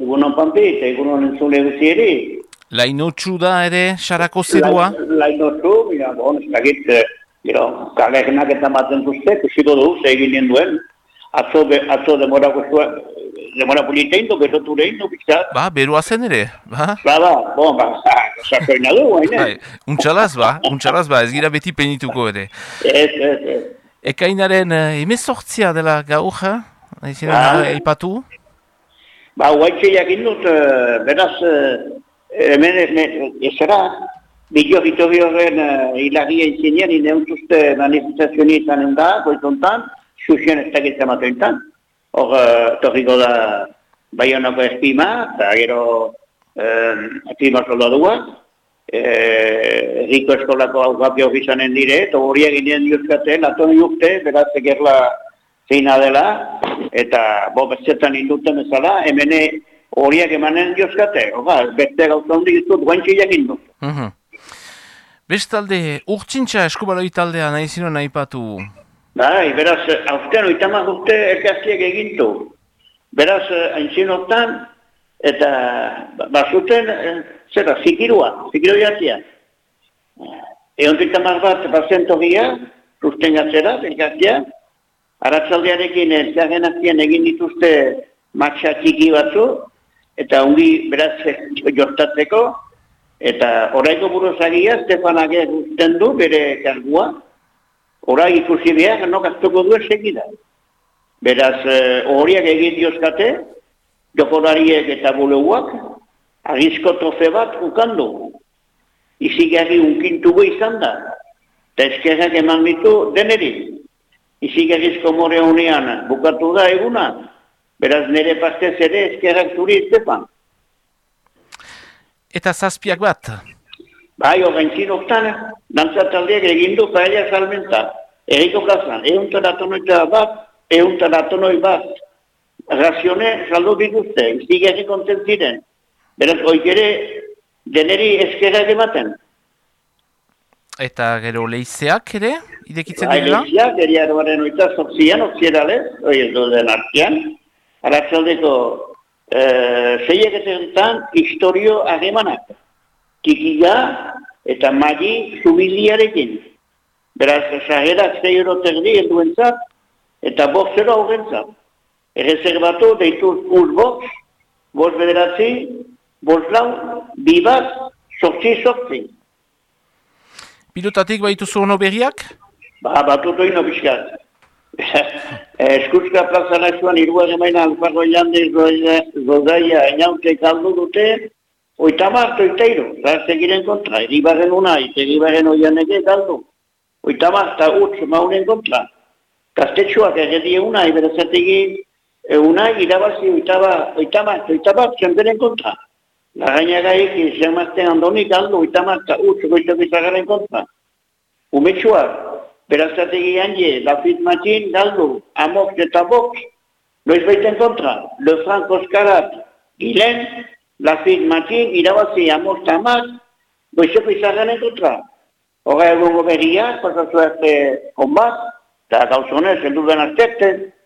Egunon Pampi, eta egunon entzule guzi ere. Lainotxu da ere, sarako zerua? Lainotxu, ez dakit, kalegenak eta maten zuzte, kusiko dugu, egin duen. Atzo demora polita indo, beroture indo, bizat. Ba, berua zen ere, ba? Sakoina dugu, haine. Untxalaz ba, ez gira beti penituko ere. Ez. Ekainaren emezortzia dela gaur, eipatu? Ba, guaitxe jakin dut, beraz, hemen ezera, bideo horren hilagia izinean, ineuntuzte manifestazionietan da, goitontan, Xuxen ez dakit zamatentan. Hor, torriko da Baionako espima, eta gero espima soldadua, erriko eskolako aukapio gizanen dire, eta horiak ginen diuzkaten, atoni urte, beraz egerla zeina dela, eta bezetan induten ezala, hemen horiak emanen diuzkate. Beste gauza hondi gizut, guantxilak indut. Bestalde, urtsintxa eskubaloi taldea nahi zinon aipatu. Bai, beraz, aurten oitamak urte elkartiek egintu. Beraz, haintzin hortan, eta bazuten, zikiru jatia. Eontzitamak bat, bazentogia, sustengatzera, elkartia, aratzaldearekin elkargenazien egin dituzte matxa txiki batzu, eta ongi beraz jortatzeko, eta oraiko buruzagia, Stefanak egiten du bere kargua, Horai ikusi behar, nokaztuko duen segida. Beraz, horiak egin diozkate, jokolariek eta buleuak, agizko trofe bat ukandu. Izigarri unkintugu izan da. Eta eskerrak eman ditu deneri. Izigarrizko more honean bukatu da eguna. Beraz, nire partez ere eskerrak zuri Stefan. Eta zazpiak bat? Bai, horrentzin oktan, dantzataldeak egindu paella salmenta. Eriko plazan, euntan bat, razione saldo dituzte, izigarri kontent ziren. Beraz, hoik ere, deneri eskerrak ematen. Eta gero leizeak ere, idekitzen dira? Leizeak, eriaroaren oita zortzian, otzieralez, ez duen artean, aratzaldeko zeieketentan historio agemanak. Kikiga eta magi zubiliarekin. Beraz, sagerak 6 euro terdi helduentzat eta 5 euro aurrentzat. Errezerbatu deitu bost bederatzi, 5 lau, 2 bat, sortzi. Pilotatik baituzu ono berriak? Batutu ino bizkat. Eskuzka plaza nazuan, iruak emaina alfarro jande zozaia inaute kaldu dute, Oitamak, oitairu, zazegiren kontra, egibaren unai, egibaren oianeke galdu. Oitamak, eta utz mauren kontra. Kastetxuak egedie unai, berazategi unai, irabazi, oitamak, zenteren kontra. Lagainagaik, zermazten andonik galdu, oitamak, eta utz, goitokizagaren kontra. Umetxuak, berazategi handi, Lafit Matin, galdu, Amox eta Box, noiz baiten kontra. Le Frank Oskarat, Gilen, Lafit Matin, irabazi amostamak, goizeko izaganen kontra. Hora egongo berriak, pasatu arte konbat, eta gauzonez, heldu den azterte,